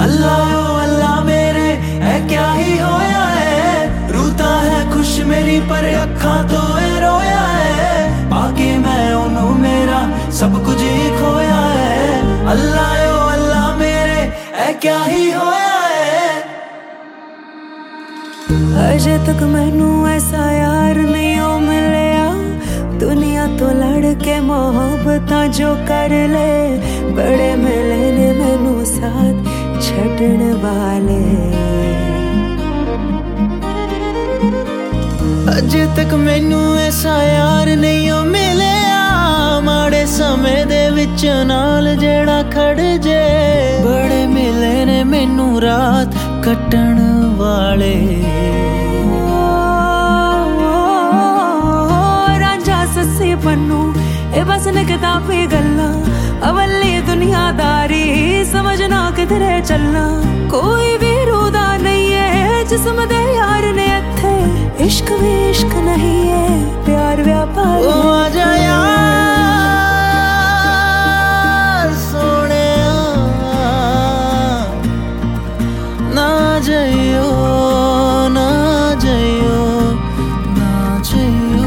अल्लाह ओ अल्लाह मेरे ऐ क्या ही होया है, रूता है खुश मेरी पर अखा तो रोया है, पाके मैं ओनू मेरा सब कुछ ही खोया है। अल्लाह ओ अल्लाह मेरे ऐ क्या ही होया है। अजे तक मैनू ऐसा यार नहीं ओ मिलया, दुनिया तो लड़ के मोहब्बत जो कर ले, बड़े मिले ने मैनू साथ छड़न वाले। अजे तक मैनू ऐसा यार नहीं ओ मिलया, माड़े समय दे विच नाल जेड़ा खड़ जे, बड़े मिले ने मैनू रात कटण वाले। पन्नू ए बस ने किताबी गल्ला, अवली दुनियादारी समझना किधरे चलना, कोई भी रूदा नहीं है जिस्म दे यार ने इत्थे, इश्क भी इश्क नहीं है प्यार व्यापार। ओ आजा यार सोने ना जाइयो ना जाइयो ना जाइयो।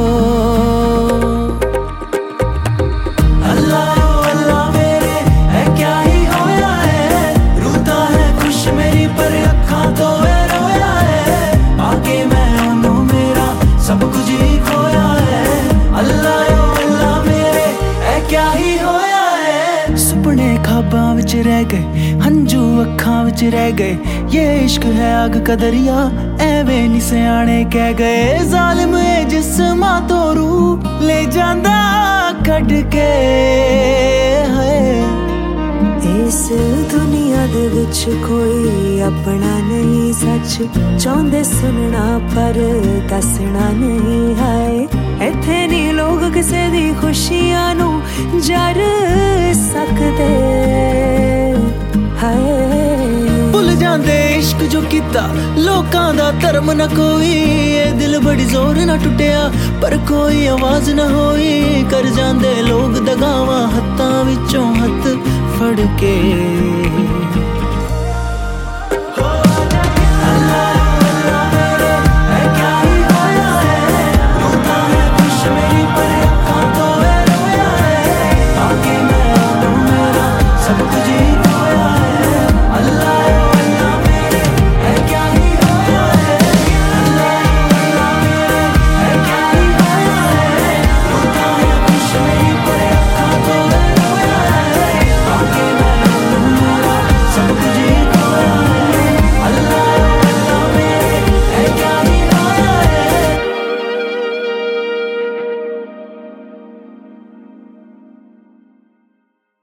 सुपने ख्वाबां विच रह गए, हंजू अखां विच रह गए, ये इश्क है आग का दरिया एवें नी सियाणे कह गए, जालिम है जिस्मां तो रूह ले जांदा कढ के है। इस दुनिया दे विच कोई अपना नहीं, सच चाहंदे सुनना पर दसना नहीं है, इत्थे नी लोग किसे दी खुशियां नू जर सकदे है। भुल जांदे इश्क जो कीता लोकां दा धर्म न कोई, ये दिल बड़ी जोर ना टुटिया पर कोई आवाज न होई, कर जांदे लोग दगावां हत्थां विचों हत्थ फड़ के।